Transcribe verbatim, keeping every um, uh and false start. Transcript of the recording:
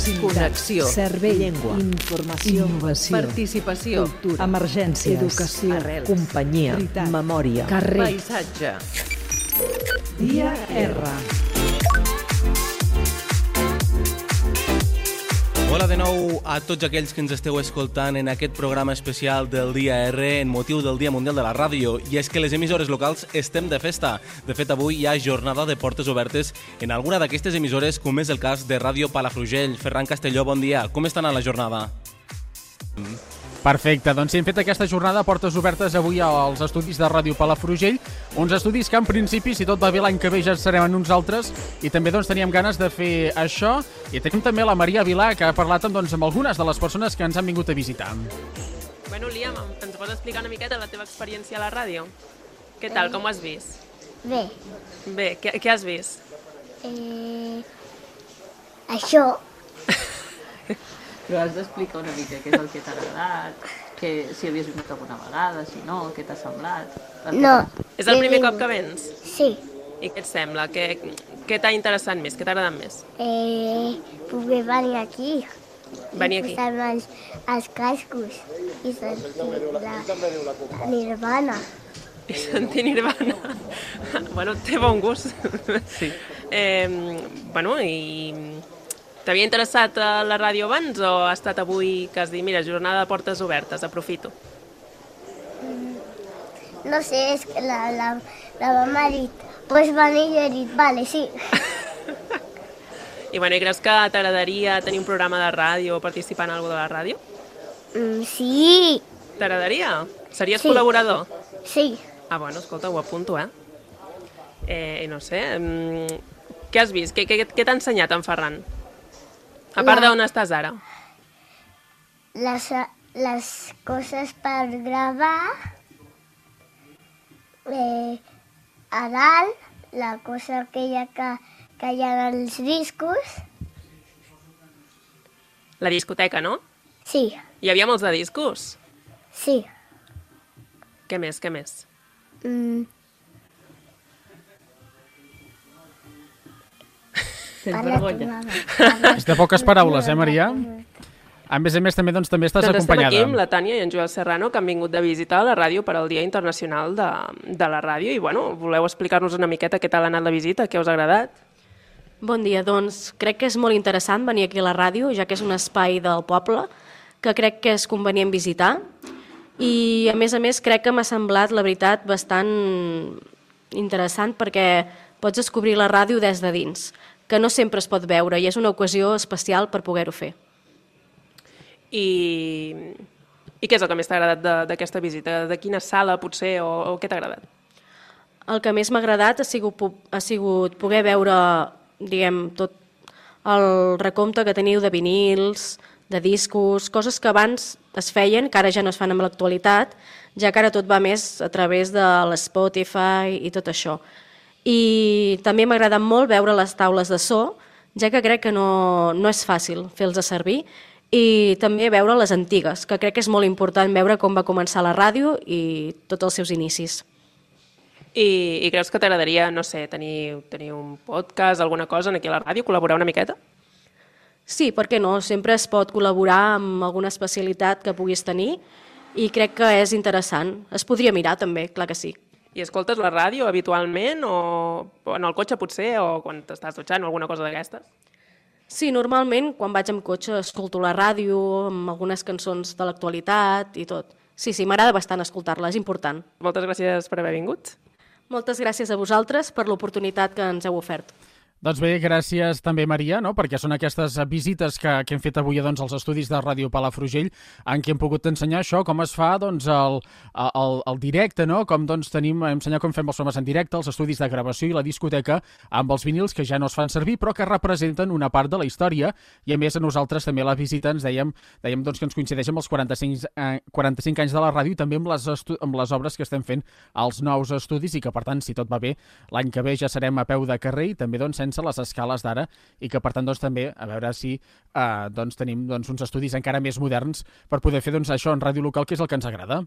proximitat, connexió, servei, llengua, informació, innovació, participació, cultura, emergències, educació, arrels, companyia, veritat, memòria, carrer, paisatge. Dia R. Hola de nou a tots aquells que ens esteu escoltant en aquest programa especial del Dia R en motiu del Dia Mundial de la Ràdio. I és que les emissores locals estem de festa. De fet, avui hi ha jornada de portes obertes en alguna d'aquestes emissores, com és el cas de Ràdio Palafrugell. Ferran Castelló, bon dia. Com està anant la jornada? Perfecte, doncs sí, hem fet aquesta jornada a portes obertes avui als estudis de Ràdio Palafrugell, uns estudis que en principi, si tot va bé, l'any que ve ja serem en uns altres, i també doncs teníem ganes de fer això, i tenim també la Maria Vilà, que ha parlat doncs, amb algunes de les persones que ens han vingut a visitar. Bueno, Liam, ens pots explicar una miqueta la teva experiència a la ràdio? Què tal, com ho has vist? Bé. Bé, què, què has vist? Eh... Això. Però has d'explicar una mica què és el que t'ha agradat, que, si havies vingut alguna vegada, si no, què t'ha semblat... No. És el primer cop que vens? Sí. I què et sembla? Què, què t'ha interessat més? Què t'ha agradat més? Eh, poder venir aquí. Venir aquí? I posar-me els, els cascos i sentir la, la Nirvana. I sentir Nirvana. Bueno, té bon gust. Sí. Eh, bueno, i... T'havia interessat la ràdio abans o ha estat avui que has dit, mira, jornada de portes obertes, aprofito? Mm, no sé, és que la, la, la mama ha dit, pots venir i he dit, vale, sí. I bueno, i creus que t'agradaria tenir un programa de ràdio o participar en alguna de la ràdio? Mm, sí. T'agradaria? Series Sí. col·laborador? Sí. Ah, bueno, escolta, ho apunto, eh? Eh, no sé, mm, què has vist? Què, què, què t'ha ensenyat en Ferran? A part La- d'on estàs ara? Les, les coses per gravar, eh, a dalt, la cosa aquella que, que hi ha als discos, La discoteca, no? sí, Hi havia molts de discos. sí. Què més, què més? Mm, Tens parla tu, vergonya. mama. Parla És de poques paraules, eh, Maria? A més a més, també, doncs, també estàs Doncs estem acompanyada. aquí amb la Tània i en Joel Serrano, que han vingut de visitar la ràdio per al Dia Internacional de, de la Ràdio. I, bueno, voleu explicar-nos una miqueta què tal ha anat la visita, què us ha agradat? Bon dia, doncs crec que és molt interessant venir aquí a la ràdio, ja que és un espai del poble que crec que és convenient visitar i a més a més crec que m'ha semblat, la veritat, bastant interessant perquè pots descobrir la ràdio des de dins, que no sempre es pot veure i és una ocasió especial per poder-ho fer. I, I què és el que més t'ha agradat de- d'aquesta visita? De quina sala, potser, o, o què t'ha agradat? El que més m'ha agradat ha sigut, pu- ha sigut poder veure, diguem, tot el recompte que teniu de vinils, de discos, coses que abans es feien, que ara ja no es fan amb l'actualitat, ja que ara tot va més a través de l'Spotify i tot això. I també m'ha agradat molt veure les taules de so, ja que crec que no, no és fàcil fer-los servir, i també veure les antigues, que crec que és molt important veure com va començar la ràdio i tots els seus inicis. I, i creus que t'agradaria, no sé, tenir, tenir un podcast, alguna cosa aquí a la ràdio, col·laborar una miqueta? Sí, per què no? Sempre es pot col·laborar amb alguna especialitat que puguis tenir i crec que és interessant. Es podria mirar també, clar que sí. I escoltes la ràdio habitualment o, o en el cotxe potser o quan t'estàs dutxant o alguna cosa d'aquestes? Sí, normalment quan vaig amb cotxe escolto la ràdio amb algunes cançons de l'actualitat i tot. Sí, sí, m'agrada bastant escoltar-la, és important. Moltes gràcies per haver vingut. Moltes gràcies a vosaltres per l'oportunitat que ens heu ofert. Doncs bé, gràcies també, Maria, no? Perquè són aquestes visites que, que hem fet avui doncs, als estudis de Ràdio Palafrugell en què hem pogut ensenyar això, com es fa doncs, el, el, el directe, no? Com doncs, tenim, ensenyar com fem els programes en directe, els estudis de gravació i la discoteca amb els vinils que ja no es fan servir però que representen una part de la història i a més a nosaltres també la visita ens dèiem, dèiem doncs, que ens coincideix amb els quaranta-cinc, eh, quaranta-cinc anys de la ràdio i també amb les, amb les obres que estem fent als nous estudis i que per tant, si tot va bé, l'any que ve ja serem a peu de carrer i també doncs, sense les escales d'ara i que per tant doncs, també a veure si eh, doncs, tenim doncs, uns estudis encara més moderns per poder fer doncs, això en ràdio local, que és el que ens agrada.